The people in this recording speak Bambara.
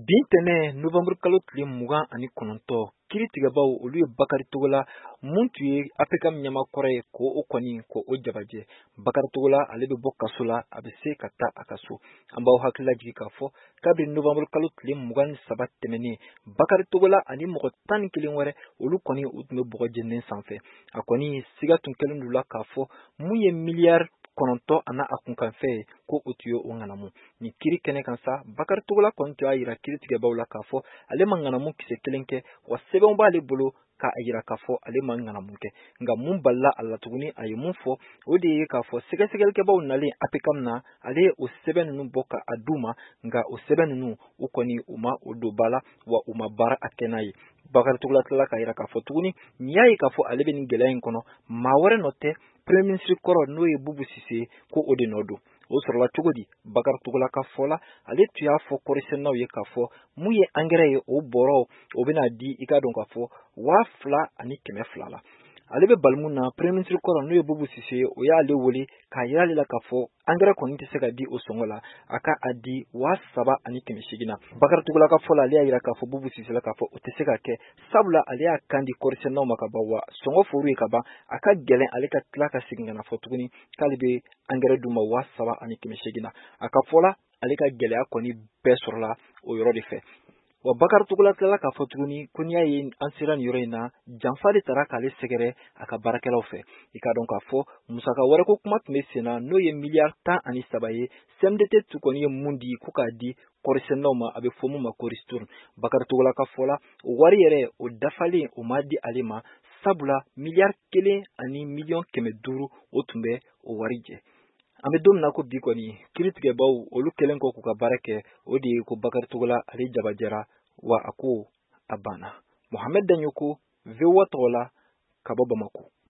Bintene November kalo tile 29 kiritigɛbaw olu ye Bakari Togola mun tun ye APK ɲɛmakɔrɔ ye ko o kɔni ko o jabajɛ. Bakari Togola ale bɛ bɔ kaso la a bɛ se ka taa a ka so. An b'aw hakili lajigi k'a fɔ kabini November kalo tile 23 tɛmɛnen Bakari Togola ani mɔgɔ 11 wɛrɛ olu kɔni u tun bɛ bɔgɔ jɛnnen sanfɛ. A kɔni siga tun kɛlen d'u la k'a fɔ mun ye miliyari 9 ana a kunkanfɛ ye ko o tun ye o ŋanamu. Ni kiri kɛnɛ kan sa Bakari Togola kɔni tun y'a jira kiritigɛbaw la k'a fɔ ale ma ŋanamu kisɛ kelen kɛ wa sɛbɛnw b'ale bolo k'a jira k'a fɔ ale ma ŋanamu kɛ. Nka mun balila a la tuguni a ye mun fɔ o de ye k'a fɔ sɛgɛsɛgɛlikɛbaw nalen APK na ale ye o sɛbɛn ninnu bɔ ka a d'u ma nka o sɛbɛn ninnu u kɔni u ma o don ba la wa u ma baara a kɛ n'a ye. Bakari Togola tilala k'a jira k'a fɔ tuguni nin y'a ye k'a fɔ ale bɛ nin gɛlɛya in kɔnɔ maa wɛrɛ nɔ tɛ Premier ministre kɔrɔ n'o ye Bubu Sise ko o de nɔ don. O sɔrɔla cogo di? Bakari Togola ka fɔ la ale tun y'a fɔ kɔɔrisɛnɛnaw ye k'a fɔ mun ye engrais ye o bɔrɔ o bɛna di i ka dɔn k'a fɔ 2,200 la. Ale bɛ balimun na Premier ministre kɔrɔ n'o ye Bubu Sise o y'ale wele k'a yira ale la k'a fɔ engrais kɔni tɛ se ka di o sɔngɔ la a ka a di 3,800 na. Bakari Togola ka fɔ la ale y'a jira k'a fɔ Bubu Sise la k'a fɔ o tɛ se ka kɛ sabula ale y'a kan di kɔɔrisɛnɛnaw ma ka ban wa sɔngɔ fɔr'u ye ka ban a ka gɛlɛn ale ka tila ka segin ka na fɔ tuguni k'ale bɛ engrais d'u ma 3,800 na. A ka fɔ la ale ka gɛlɛya kɔni bɛɛ sɔrɔla o yɔrɔ de fɛ. Wa Bakari Togola tilala k'a fɔ tuguni ko n'i y'a ye an sera nin yɔrɔ in na janfa de taara k'ale sɛgɛrɛ a ka baarakɛlaw fɛ. I k'a dɔn k'a fɔ musaka wɛrɛko kuma tun bɛ sen na n'o ye miliyari 13 ye CMDT tun kɔni ye mun di ko k'a di kɔɔrisɛnɛnaw ma a bɛ fɔ mun ma ko ristourne. Bakari Togola ka fɔ la o wari yɛrɛ o dafalen o ma di ale ma sabula miliyari 1 ani miliyɔn 500 o tun bɛ o wari jɛ. An bɛ don min na ko bi kɔni kiritigɛbaw olu kɛlen kɔ k'u ka baara kɛ o de ye ko Bakari Togola ale jabajɛra wa a ko a banna. Mohamed Danyoko, VOA tɔgɔ la ka bɔ Bamako.